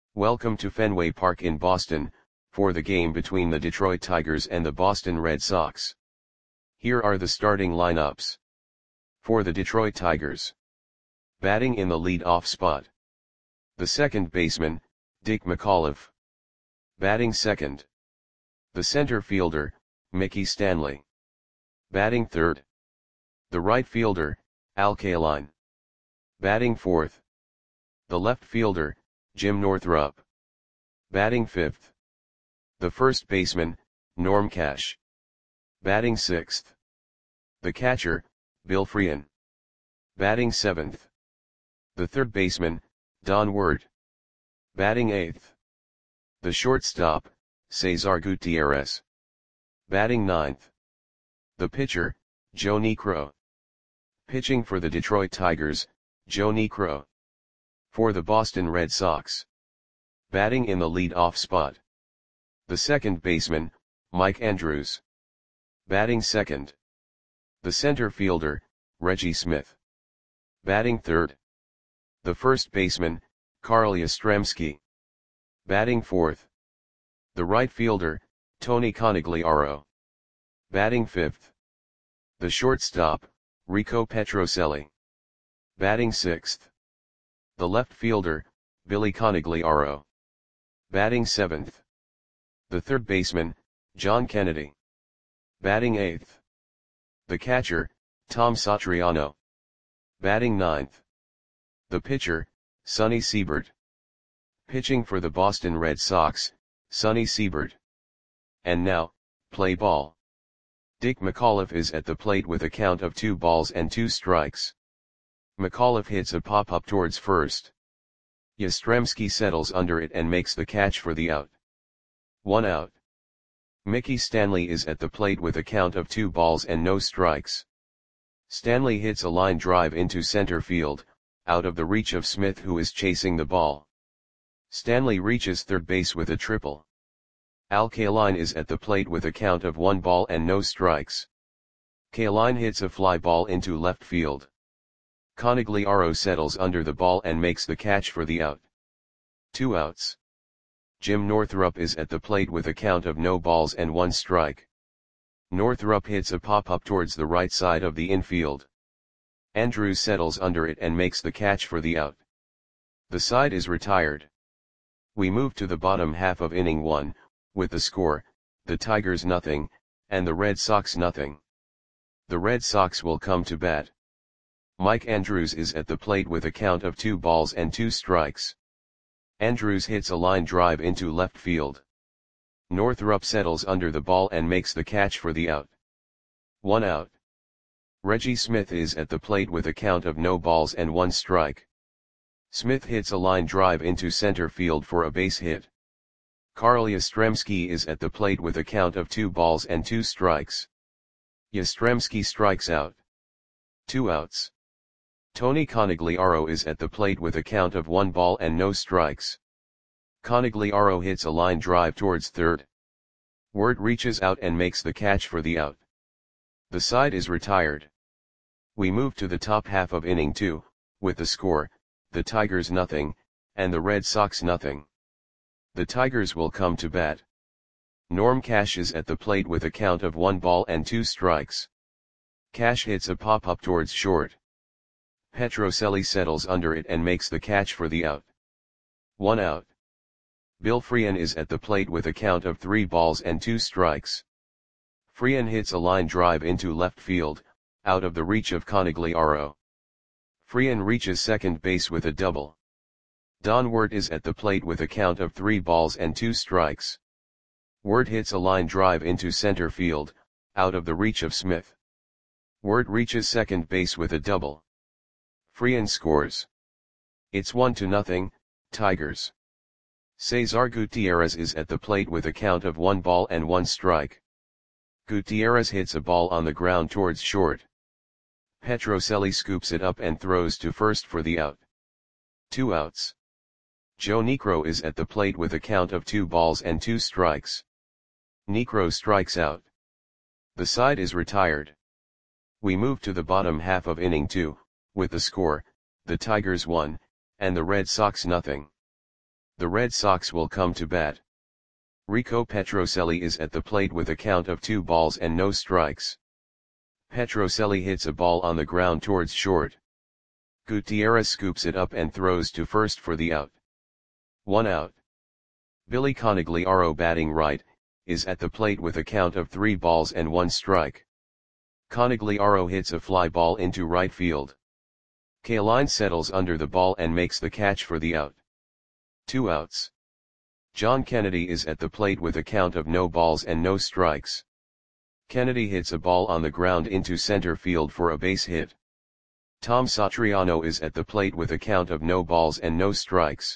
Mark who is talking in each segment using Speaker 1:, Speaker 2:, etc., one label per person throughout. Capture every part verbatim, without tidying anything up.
Speaker 1: Welcome to Fenway Park in Boston, for the game between the Detroit Tigers and the Boston Red Sox. Here are the starting lineups. For the Detroit Tigers. Batting in the lead-off spot. The second baseman, Dick McAuliffe. Batting second. The center fielder, Mickey Stanley. Batting third. The right fielder, Al Kaline. Batting fourth. The left fielder, Jim Northrup. Batting fifth. The first baseman, Norm Cash. Batting sixth. The catcher, Bill Frein. Batting seventh. The third baseman, Don Ward. Batting eighth. The shortstop, Cesar Gutierrez. Batting ninth. The pitcher, Joe Niekro. Pitching for the Detroit Tigers, Joe Niekro. For the Boston Red Sox. Batting in the lead-off spot. The second baseman, Mike Andrews. Batting second. The center fielder, Reggie Smith. Batting third. The first baseman, Carl Yastrzemski. Batting fourth. The right fielder, Tony Conigliaro. Batting fifth. The shortstop, Rico Petrocelli. Batting sixth. The left fielder, Billy Conigliaro. Batting seventh. The third baseman, John Kennedy. Batting eighth. The catcher, Tom Satriano. Batting ninth. The pitcher, Sonny Siebert. Pitching for the Boston Red Sox, Sonny Siebert. And now, play ball. Dick McAuliffe is at the plate with a count of two balls and two strikes. McAuliffe hits a pop-up towards first. Yastrzemski settles under it and makes the catch for the out. One out. Mickey Stanley is at the plate with a count of two balls and no strikes. Stanley hits a line drive into center field, out of the reach of Smith, who is chasing the ball. Stanley reaches third base with a triple. Al Kaline is at the plate with a count of one ball and no strikes. Kaline hits a fly ball into left field. Conigliaro settles under the ball and makes the catch for the out. Two outs. Jim Northrup is at the plate with a count of no balls and one strike. Northrup hits a pop-up towards the right side of the infield. Andrews settles under it and makes the catch for the out. The side is retired. We move to the bottom half of inning one, with the score, the Tigers nothing, and the Red Sox nothing. The Red Sox will come to bat. Mike Andrews is at the plate with a count of two balls and two strikes. Andrews hits a line drive into left field. Northrup settles under the ball and makes the catch for the out. One out. Reggie Smith is at the plate with a count of no balls and one strike. Smith hits a line drive into center field for a base hit. Carl Yastrzemski is at the plate with a count of two balls and two strikes. Yastrzemski strikes out. Two outs. Tony Conigliaro is at the plate with a count of one ball and no strikes. Conigliaro hits a line drive towards third. Ward reaches out and makes the catch for the out. The side is retired. We move to the top half of inning two, with the score, the Tigers nothing, and the Red Sox nothing. The Tigers will come to bat. Norm Cash is at the plate with a count of one ball and two strikes. Cash hits a pop-up towards short. Petrocelli settles under it and makes the catch for the out. One out. Bill Frein is at the plate with a count of three balls and two strikes. Frein hits a line drive into left field, out of the reach of Conigliaro. Frein reaches second base with a double. Don Ward is at the plate with a count of three balls and two strikes. Ward hits a line drive into center field, out of the reach of Smith. Ward reaches second base with a double. Frein scores. It's one to nothing, Tigers. Cesar Gutierrez is at the plate with a count of one ball and one strike. Gutierrez hits a ball on the ground towards short. Petrocelli scoops it up and throws to first for the out. Two outs. Joe Niekro is at the plate with a count of two balls and two strikes. Niekro strikes out. The side is retired. We move to the bottom half of inning two, with the score, the Tigers one, and the Red Sox nothing. The Red Sox will come to bat. Rico Petrocelli is at the plate with a count of two balls and no strikes. Petrocelli hits a ball on the ground towards short. Gutierrez scoops it up and throws to first for the out. One out. Billy Conigliaro, batting right, is at the plate with a count of three balls and one strike. Conigliaro hits a fly ball into right field. Kaline settles under the ball and makes the catch for the out. Two outs. John Kennedy is at the plate with a count of no balls and no strikes. Kennedy hits a ball on the ground into center field for a base hit. Tom Satriano is at the plate with a count of no balls and no strikes.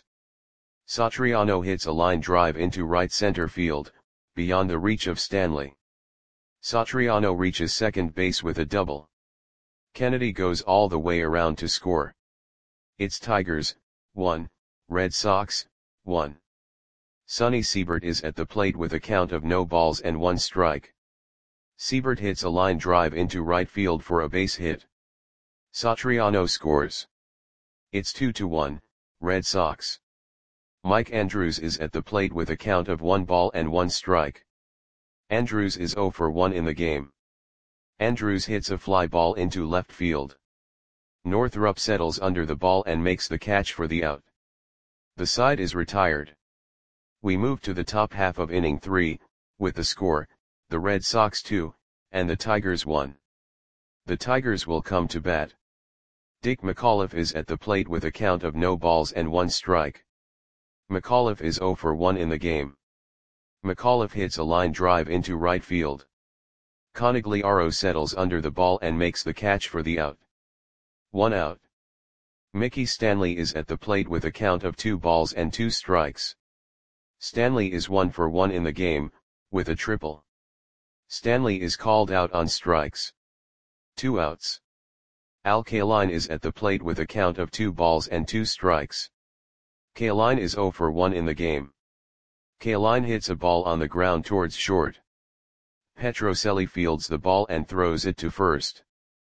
Speaker 1: Satriano hits a line drive into right center field, beyond the reach of Stanley. Satriano reaches second base with a double. Kennedy goes all the way around to score. It's Tigers, one, Red Sox, one. Sonny Siebert is at the plate with a count of no balls and one strike. Siebert hits a line drive into right field for a base hit. Satriano scores. It's two to one, Red Sox. Mike Andrews is at the plate with a count of one ball and one strike. Andrews is zero for one in the game. Andrews hits a fly ball into left field. Northrup settles under the ball and makes the catch for the out. The side is retired. We move to the top half of inning three, with the score, the Red Sox two, and the Tigers one. The Tigers will come to bat. Dick McAuliffe is at the plate with a count of no balls and one strike. McAuliffe is zero for one in the game. McAuliffe hits a line drive into right field. Conigliaro settles under the ball and makes the catch for the out. One out. Mickey Stanley is at the plate with a count of two balls and two strikes. Stanley is one for one in the game, with a triple. Stanley is called out on strikes. Two outs. Al Kaline is at the plate with a count of two balls and two strikes. Kaline is zero for one in the game. Kaline hits a ball on the ground towards short. Petrocelli fields the ball and throws it to first.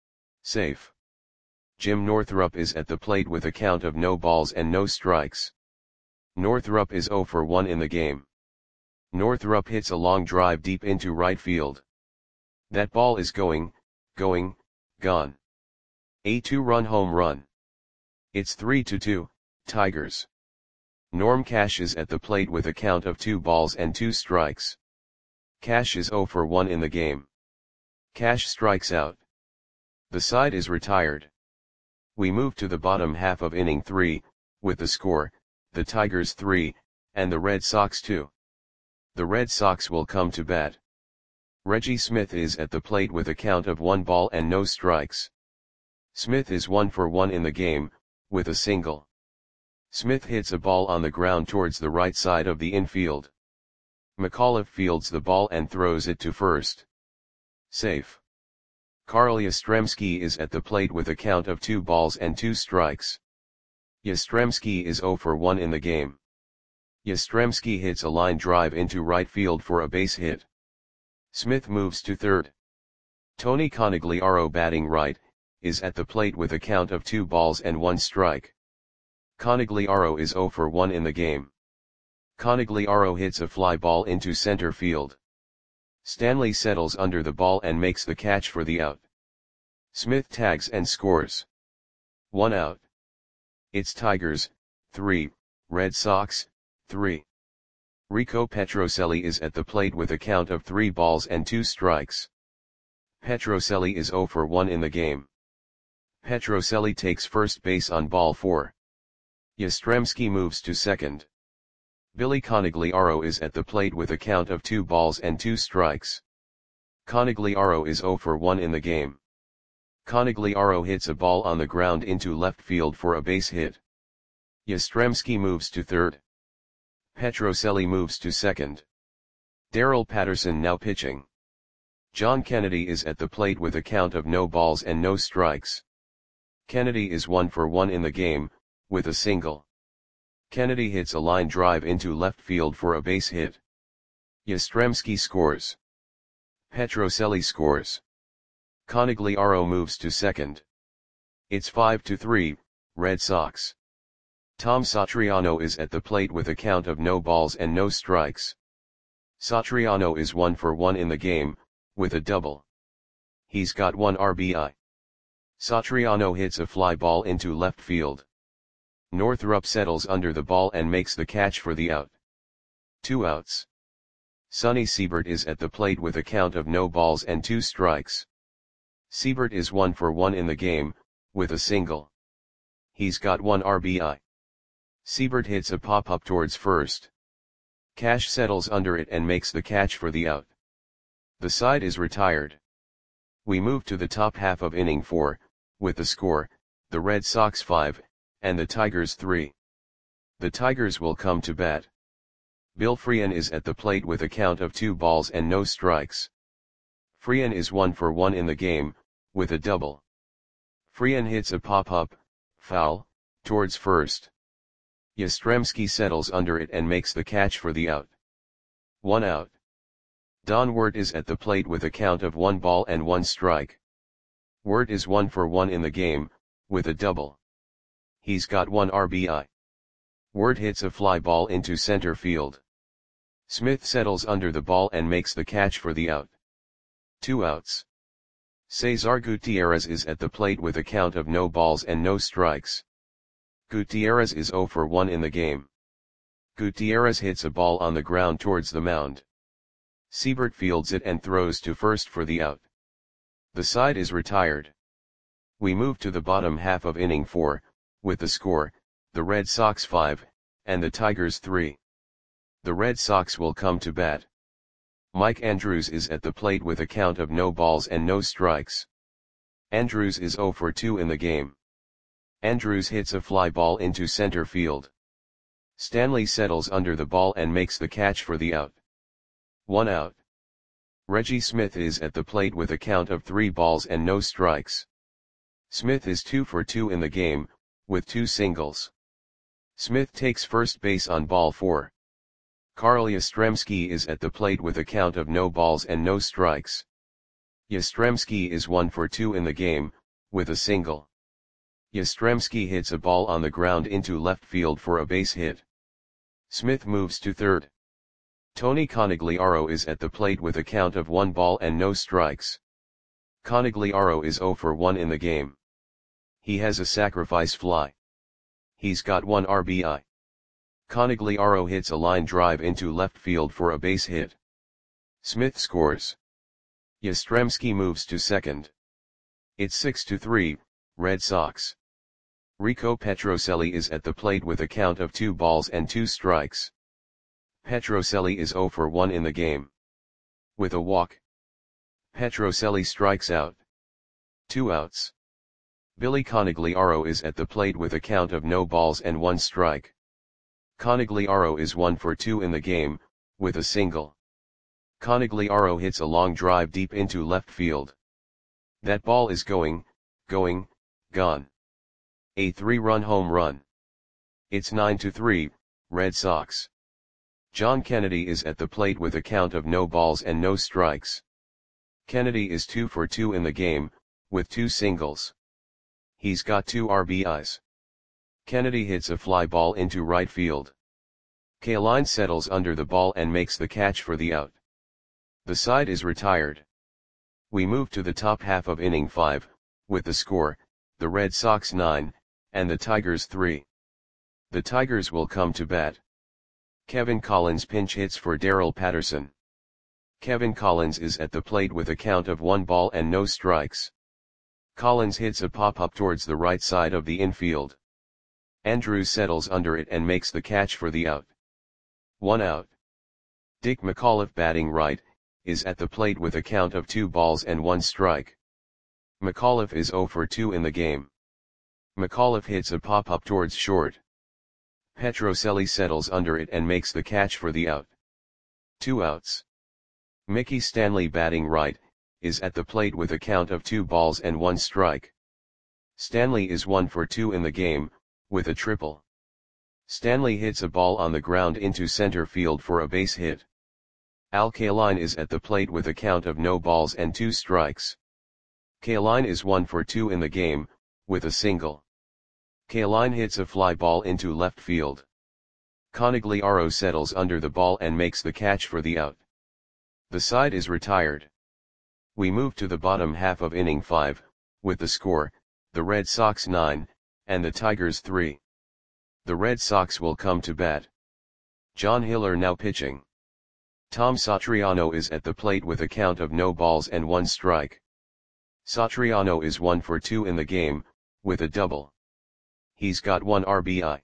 Speaker 1: Safe. Jim Northrup is at the plate with a count of no balls and no strikes. Northrup is zero for one in the game. Northrup hits a long drive deep into right field. That ball is going, going, gone. A two-run home run. It's three to two, Tigers. Norm Cash is at the plate with a count of two balls and two strikes. Cash is zero for one in the game. Cash strikes out. The side is retired. We move to the bottom half of inning three, with the score, the Tigers three, and the Red Sox two. The Red Sox will come to bat. Reggie Smith is at the plate with a count of one ball and no strikes. Smith is one for one in the game, with a single. Smith hits a ball on the ground towards the right side of the infield. McAuliffe fields the ball and throws it to first. Safe. Carl Yastrzemski is at the plate with a count of two balls and two strikes. Yastrzemski is zero for one in the game. Yastrzemski hits a line drive into right field for a base hit. Smith moves to third. Tony Conigliaro, batting right, is at the plate with a count of two balls and one strike. Conigliaro is zero for one in the game. Conigliaro hits a fly ball into center field. Stanley settles under the ball and makes the catch for the out. Smith tags and scores. One out. It's Tigers, three, Red Sox, three. Rico Petrocelli is at the plate with a count of three balls and two strikes. Petrocelli is zero for one in the game. Petrocelli takes first base on ball four. Yastrzemski moves to second. Billy Conigliaro is at the plate with a count of two balls and two strikes. Conigliaro is zero for one in the game. Conigliaro hits a ball on the ground into left field for a base hit. Yastrzemski moves to third. Petrocelli moves to second. Darrell Patterson now pitching. John Kennedy is at the plate with a count of no balls and no strikes. Kennedy is one for one in the game, with a single. Kennedy hits a line drive into left field for a base hit. Yastrzemski scores. Petrocelli scores. Conigliaro moves to second. It's five to three, Red Sox. Tom Satriano is at the plate with a count of no balls and no strikes. Satriano is one for one in the game, with a double. He's got one R B I. Satriano hits a fly ball into left field. Northrup settles under the ball and makes the catch for the out. Two outs. Sonny Siebert is at the plate with a count of no balls and two strikes. Siebert is one for one in the game, with a single. He's got one R B I. Siebert hits a pop-up towards first. Cash settles under it and makes the catch for the out. The side is retired. We move to the top half of inning four, with the score, the Red Sox five, and the Tigers three. The Tigers will come to bat. Bill Freehan is at the plate with a count of two balls and no strikes. Freehan is one for one in the game, with a double. Freehan hits a pop-up, foul, towards first. Yastrzemski settles under it and makes the catch for the out. One out. Don Wirt is at the plate with a count of one ball and one strike. Wirt is one for one in the game, with a double. He's got one R B I. Wirt hits a fly ball into center field. Smith settles under the ball and makes the catch for the out. Two outs. Cesar Gutierrez is at the plate with a count of no balls and no strikes. Gutierrez is zero for one in the game. Gutierrez hits a ball on the ground towards the mound. Siebert fields it and throws to first for the out. The side is retired. We move to the bottom half of inning four, with the score, the Red Sox five, and the Tigers three. The Red Sox will come to bat. Mike Andrews is at the plate with a count of no balls and no strikes. Andrews is zero for two in the game. Andrews hits a fly ball into center field. Stanley settles under the ball and makes the catch for the out. One out. Reggie Smith is at the plate with a count of three balls and no strikes. Smith is two for two in the game, with two singles. Smith takes first base on ball four. Carl Yastrzemski is at the plate with a count of no balls and no strikes. Yastrzemski is one for two in the game, with a single. Yastrzemski hits a ball on the ground into left field for a base hit. Smith moves to third. Tony Conigliaro is at the plate with a count of one ball and no strikes. Conigliaro is zero for one in the game. He has a sacrifice fly. He's got one R B I. Conigliaro hits a line drive into left field for a base hit. Smith scores. Yastrzemski moves to second. It's six to three, Red Sox. Rico Petrocelli is at the plate with a count of two balls and two strikes. Petrocelli is zero for one in the game. With a walk. Petrocelli strikes out. Two outs. Billy Conigliaro is at the plate with a count of no balls and one strike. Conigliaro is one for two in the game, with a single. Conigliaro hits a long drive deep into left field. That ball is going, going, gone. A three-run home run. It's nine to three, Red Sox. John Kennedy is at the plate with a count of no balls and no strikes. Kennedy is two for two in the game, with two singles. He's got two R B Is. Kennedy hits a fly ball into right field. Kaline settles under the ball and makes the catch for the out. The side is retired. We move to the top half of inning five, with the score, the Red Sox nine, and the Tigers three. The Tigers will come to bat. Kevin Collins pinch hits for Darrell Patterson. Kevin Collins is at the plate with a count of one ball and no strikes. Collins hits a pop-up towards the right side of the infield. Andrews settles under it and makes the catch for the out. One out. Dick McAuliffe, batting right, is at the plate with a count of two balls and one strike. McAuliffe is zero for two in the game. McAuliffe hits a pop-up towards short. Petrocelli settles under it and makes the catch for the out. Two outs. Mickey Stanley, batting right, is at the plate with a count of two balls and one strike. Stanley is one for two in the game, with a triple. Stanley hits a ball on the ground into center field for a base hit. Al Kaline is at the plate with a count of no balls and two strikes. Kaline is one for two in the game, with a single. Kaline hits a fly ball into left field. Conigliaro settles under the ball and makes the catch for the out. The side is retired. We move to the bottom half of inning five, with the score, the Red Sox nine, and the Tigers three. The Red Sox will come to bat. John Hiller now pitching. Tom Satriano is at the plate with a count of no balls and one strike. Satriano is one for two in the game, with a double. He's got one R B I.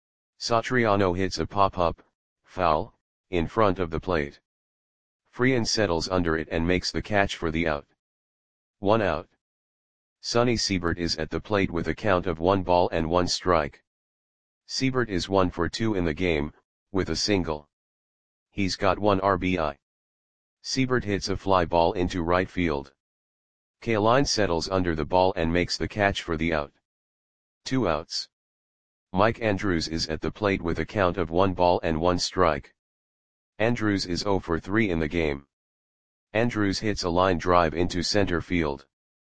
Speaker 1: Satriano hits a pop-up, foul, in front of the plate. Freehan settles under it and makes the catch for the out. One out. Sonny Siebert is at the plate with a count of one ball and one strike. Siebert is one for two in the game, with a single. He's got one R B I. Siebert hits a fly ball into right field. Kaline settles under the ball and makes the catch for the out. Two outs. Mike Andrews is at the plate with a count of one ball and one strike. Andrews is zero for three in the game. Andrews hits a line drive into center field.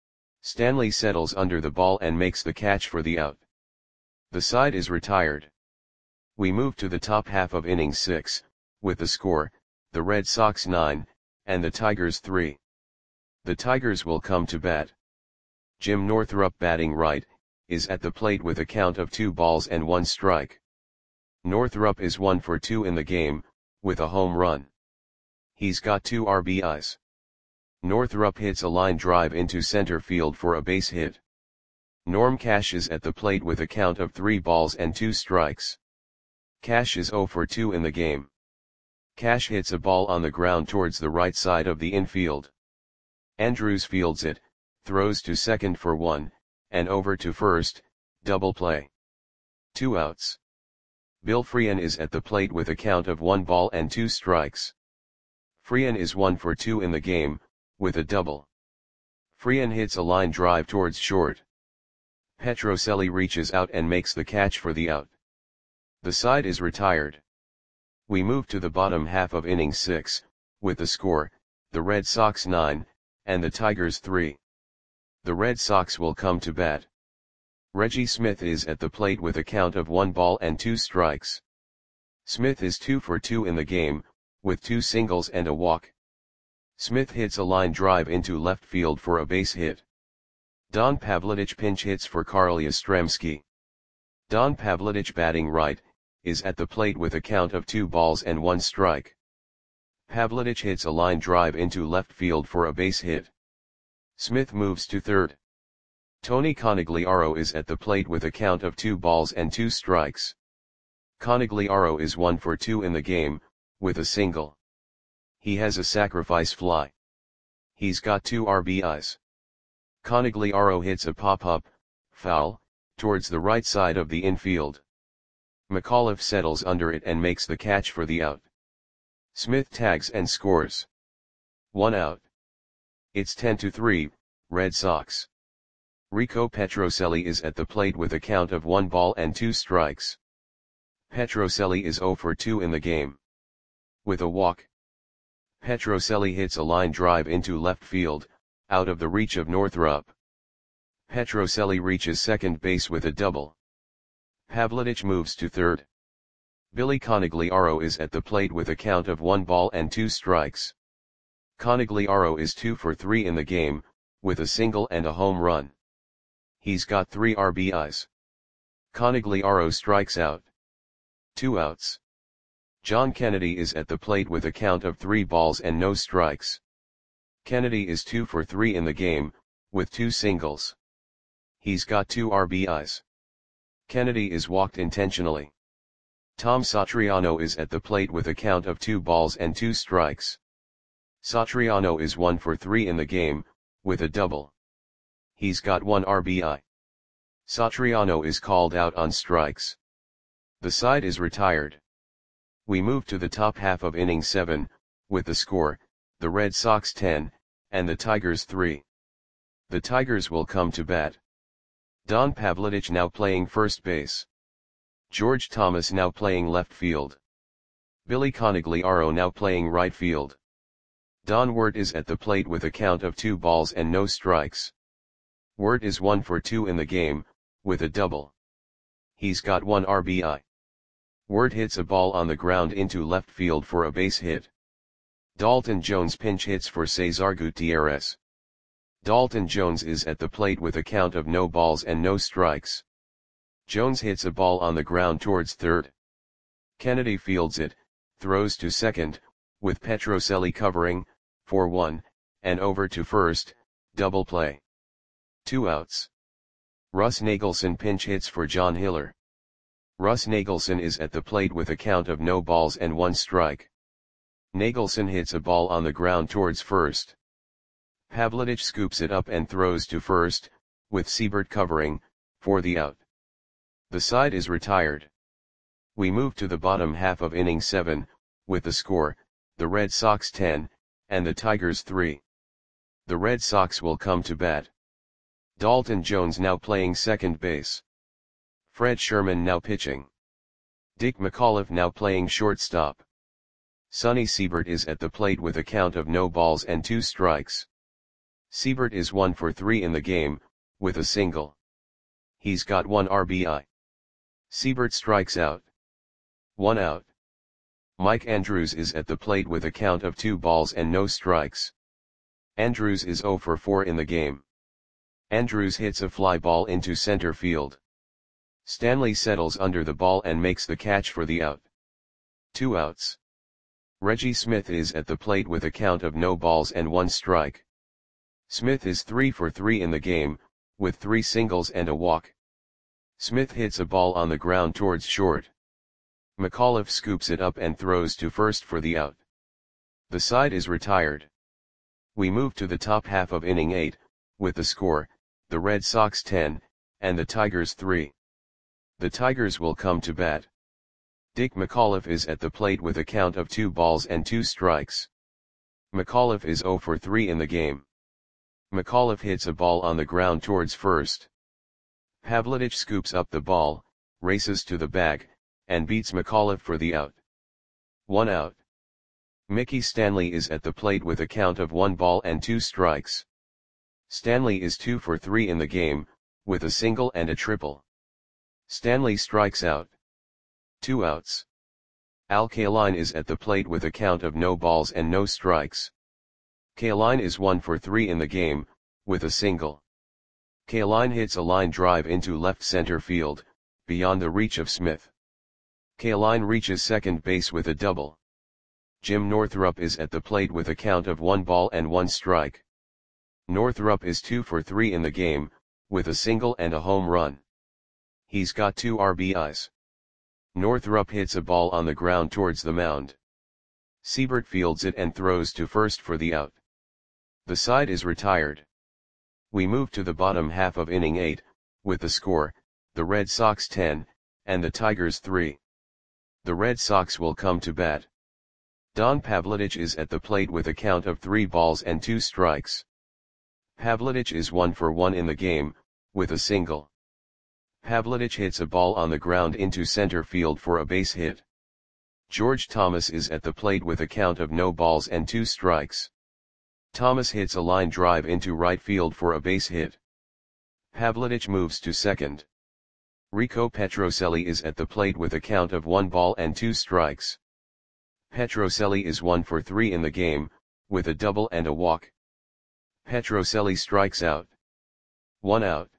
Speaker 1: Stanley settles under the ball and makes the catch for the out. The side is retired. We move to the top half of inning six, with the score, the Red Sox nine, and the Tigers three. The Tigers will come to bat. Jim Northrup batting right, is at the plate with a count of two balls and one strike. Northrup is one for two in the game, with a home run. He's got two R B Is. Northrup hits a line drive into center field for a base hit. Norm Cash is at the plate with a count of three balls and two strikes. Cash is zero for two in the game. Cash hits a ball on the ground towards the right side of the infield. Andrews fields it, throws to second for one, and over to first, double play. Two outs. Bill Freehan is at the plate with a count of one ball and two strikes. Freehan is one for two in the game, with a double. Freehan hits a line drive towards short. Petrocelli reaches out and makes the catch for the out. The side is retired. We move to the bottom half of inning six, with the score, the Red Sox nine, and the Tigers three. The Red Sox will come to bat. Reggie Smith is at the plate with a count of one ball and two strikes. Smith is two for two in the game, with two singles and a walk. Smith hits a line drive into left field for a base hit. Don Pavlidich pinch hits for Carl Yastrzemski. Don Pavlidich batting right, is at the plate with a count of two balls and one strike. Pavlidich hits a line drive into left field for a base hit. Smith moves to third. Tony Conigliaro is at the plate with a count of two balls and two strikes. Conigliaro is one for two in the game, with a single. He has a sacrifice fly. He's got two R B Is. Conigliaro hits a pop-up, foul, towards the right side of the infield. McAuliffe settles under it and makes the catch for the out. Smith tags and scores. One out. It's ten to three, Red Sox. Rico Petrocelli is at the plate with a count of one ball and two strikes. Petrocelli is zero for two in the game. With a walk. Petrocelli hits a line drive into left field, out of the reach of Northrup. Petrocelli reaches second base with a double. Pavlidich moves to third. Billy Conigliaro is at the plate with a count of one ball and two strikes. Conigliaro is two for three in the game, with a single and a home run. He's got three R B Is. Conigliaro strikes out. Two outs. John Kennedy is at the plate with a count of three balls and no strikes. Kennedy is two for three in the game, with two singles. He's got two R B Is. Kennedy is walked intentionally. Tom Satriano is at the plate with a count of two balls and two strikes. Satriano is one for three in the game, with a double. He's got one R B I. Satriano is called out on strikes. The side is retired. We move to the top half of inning seven, with the score, the Red Sox ten, and the Tigers three. The Tigers will come to bat. Don Pavlidich now playing first base. George Thomas now playing left field. Billy Conigliaro now playing right field. Don Wirt is at the plate with a count of two balls and no strikes. Wirt is one for two in the game, with a double. He's got one R B I. Ward hits a ball on the ground into left field for a base hit. Dalton Jones pinch hits for Cesar Gutierrez. Dalton Jones is at the plate with a count of no balls and no strikes. Jones hits a ball on the ground towards third. Kennedy fields it, throws to second, with Petrocelli covering, for one, and over to first, double play. Two outs. Russ Nagelson pinch hits for John Hiller. Russ Nagelson is at the plate with a count of no balls and one strike. Nagelson hits a ball on the ground towards first. Pavlidich scoops it up and throws to first, with Siebert covering, for the out. The side is retired. We move to the bottom half of inning seven, with the score, the Red Sox ten, and the Tigers three. The Red Sox will come to bat. Dalton Jones now playing second base. Fred Sherman now pitching. Dick McAuliffe now playing shortstop. Sonny Siebert is at the plate with a count of no balls and two strikes. Siebert is one for three in the game, with a single. He's got one R B I. Siebert strikes out. One out. Mike Andrews is at the plate with a count of two balls and no strikes. Andrews is zero for four in the game. Andrews hits a fly ball into center field. Stanley settles under the ball and makes the catch for the out. Two outs. Reggie Smith is at the plate with a count of no balls and one strike. Smith is three for three in the game, with three singles and a walk. Smith hits a ball on the ground towards short. McAuliffe scoops it up and throws to first for the out. The side is retired. We move to the top half of inning eight, with the score, the Red Sox ten, and the Tigers three. The Tigers will come to bat. Dick McAuliffe is at the plate with a count of two balls and two strikes. McAuliffe is zero for three in the game. McAuliffe hits a ball on the ground towards first. Pavlidich scoops up the ball, races to the bag, and beats McAuliffe for the out. One out. Mickey Stanley is at the plate with a count of one ball and two strikes. Stanley is two for three in the game, with a single and a triple. Stanley strikes out. Two outs. Al Kaline is at the plate with a count of no balls and no strikes. Kaline is one for three in the game, with a single. Kaline hits a line drive into left center field, beyond the reach of Smith. Kaline reaches second base with a double. Jim Northrup is at the plate with a count of one ball and one strike. Northrup is two for three in the game, with a single and a home run. He's got two R B Is. Northrup hits a ball on the ground towards the mound. Siebert fields it and throws to first for the out. The side is retired. We move to the bottom half of inning eight, with the score, the Red Sox ten, and the Tigers three. The Red Sox will come to bat. Don Pavlidich is at the plate with a count of three balls and two strikes. Pavlidich is one for one in the game, with a single. Pavlidich hits a ball on the ground into center field for a base hit. George Thomas is at the plate with a count of no balls and two strikes. Thomas hits a line drive into right field for a base hit. Pavlidich moves to second. Rico Petrocelli is at the plate with a count of one ball and two strikes. Petrocelli is one for three in the game, with a double and a walk. Petrocelli strikes out. One out.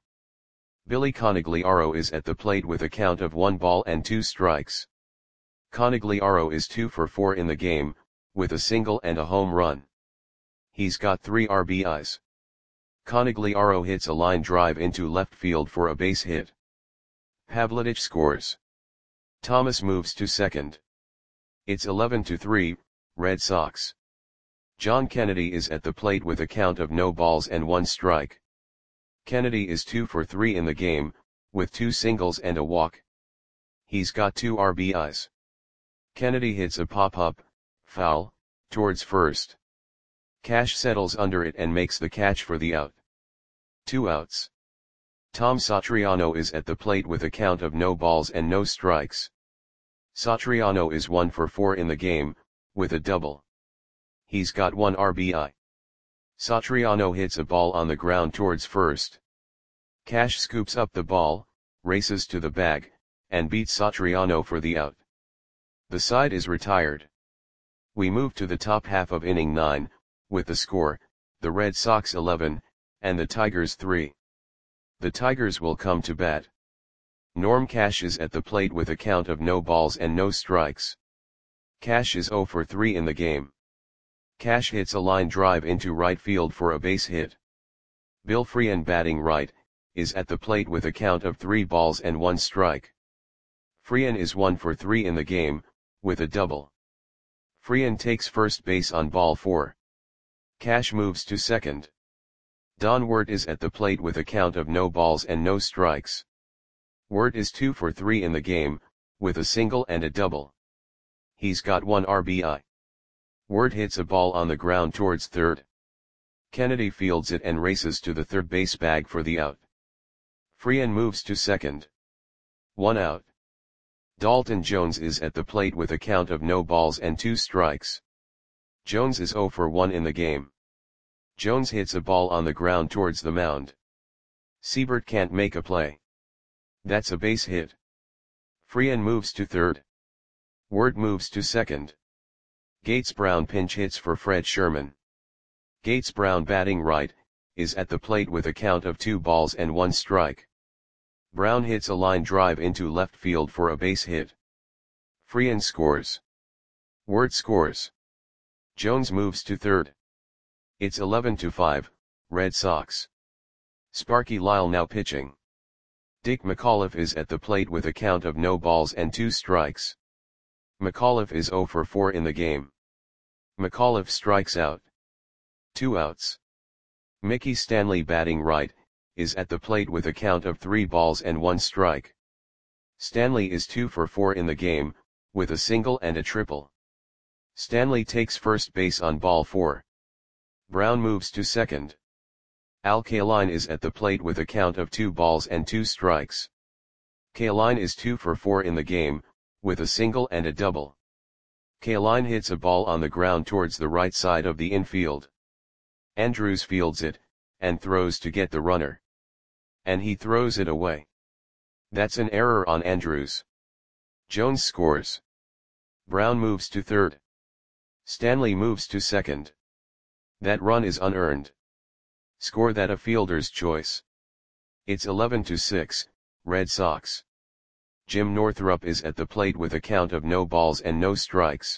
Speaker 1: Billy Conigliaro is at the plate with a count of one ball and two strikes. Conigliaro is two for four in the game, with a single and a home run. He's got three R B Is. Conigliaro hits a line drive into left field for a base hit. Pavlidich scores. Thomas moves to second. It's eleven to three, Red Sox. John Kennedy is at the plate with a count of no balls and one strike. Kennedy is two for three in the game, with two singles and a walk. He's got two R B Is. Kennedy hits a pop-up, foul, towards first. Cash settles under it and makes the catch for the out. Two outs. Tom Satriano is at the plate with a count of no balls and no strikes. Satriano is one for four in the game, with a double. He's got one R B I. Satriano hits a ball on the ground towards first. Cash scoops up the ball, races to the bag, and beat Satriano for the out. The side is retired. We move to the top half of inning nine, with the score, the Red Sox eleven, and the Tigers three. The Tigers will come to bat. Norm Cash is at the plate with a count of no balls and no strikes. Cash is zero for three in the game. Cash hits a line drive into right field for a base hit. Bill Freehan, batting right, is at the plate with a count of three balls and one strike. Freehan is one for three in the game, with a double. Freehan takes first base on ball four. Cash moves to second. Don Wirt is at the plate with a count of no balls and no strikes. Wirt is two for three in the game, with a single and a double. He's got one R B I. Wirt hits a ball on the ground towards third. Kennedy fields it and races to the third base bag for the out. Freehan moves to second. One out. Dalton Jones is at the plate with a count of no balls and two strikes. Jones is zero for one in the game. Jones hits a ball on the ground towards the mound. Siebert can't make a play. That's a base hit. Freehan moves to third. Wirt moves to second. Gates Brown pinch hits for Fred Sherman. Gates Brown, batting right, is at the plate with a count of two balls and one strike. Brown hits a line drive into left field for a base hit. Freehan scores. Wirt scores. Jones moves to third. It's eleven to five, Red Sox. Sparky Lyle now pitching. Dick McAuliffe is at the plate with a count of no balls and two strikes. McAuliffe is zero for four in the game. McAuliffe strikes out. Two outs. Mickey Stanley, batting right, is at the plate with a count of three balls and one strike. Stanley is two for four in the game, with a single and a triple. Stanley takes first base on ball four. Brown moves to second. Al Kaline is at the plate with a count of two balls and two strikes. Kaline is two for four in the game, with a single and a double. Kaline hits a ball on the ground towards the right side of the infield. Andrews fields it, and throws to get the runner. And he throws it away. That's an error on Andrews. Jones scores. Brown moves to third. Stanley moves to second. That run is unearned. Score that a fielder's choice. It's eleven to six, Red Sox. Jim Northrup is at the plate with a count of no balls and no strikes.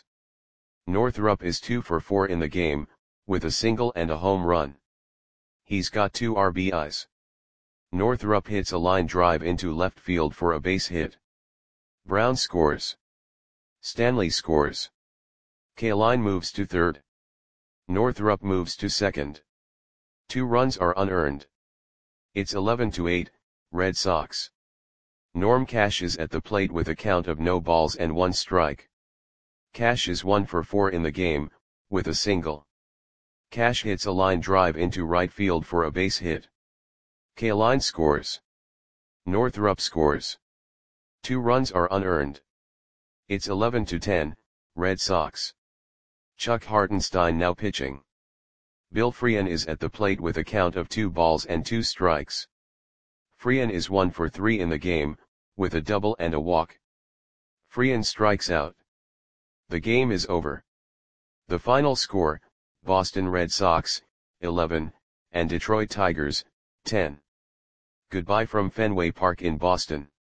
Speaker 1: Northrup is two for four in the game, with a single and a home run. He's got two R B Is. Northrup hits a line drive into left field for a base hit. Brown scores. Stanley scores. Kaline moves to third. Northrup moves to second. Two runs are unearned. It's eleven to eight, Red Sox. Norm Cash is at the plate with a count of no balls and one strike. Cash is one for four in the game, with a single. Cash hits a line drive into right field for a base hit. Kaline scores. Northrup scores. Two runs are unearned. It's eleven to ten, Red Sox. Chuck Hartenstein now pitching. Bill Freehan is at the plate with a count of two balls and two strikes. Freehan is one for three in the game, with a double and a walk. Freehan strikes out. The game is over. The final score, Boston Red Sox, eleven, and Detroit Tigers, ten. Goodbye from Fenway Park in Boston.